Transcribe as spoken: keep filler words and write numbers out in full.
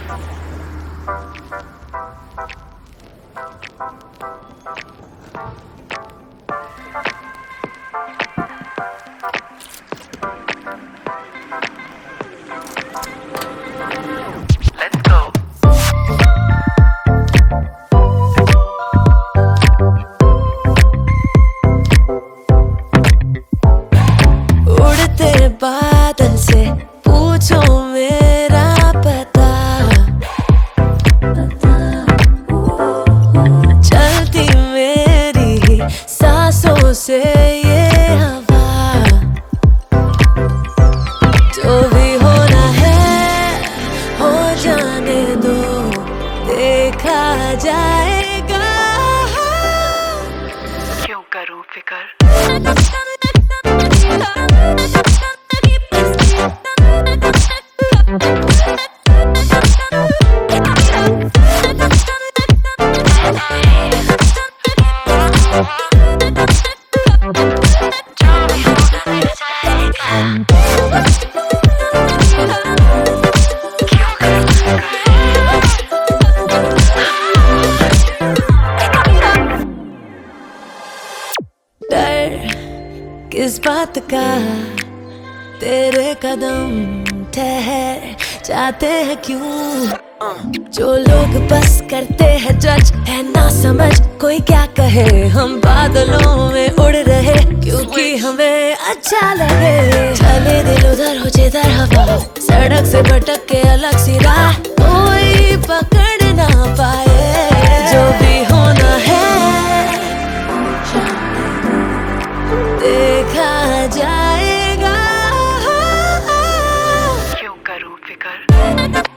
बादल से पूछो मेरा पता, चलती मेरी सांसों से ये हवा, जो भी होना है हो जाने दो, देखा जाएगा। क्यों करूं फिकर, किस बात का तेरे कदम ठहर जाते हैं क्यों, जो लोग बस करते हैं जज है ना समझ, कोई क्या कहे हम बादलों में उड़ रहे क्योंकि हमें अच्छा लगे। चले दिल उधर हो जिधर हवा, सड़क से भटक के अलग सी राह, कोई पकड़ ना पाए, जो भी होना है देखा जाएगा। क्यों करूं फिकर।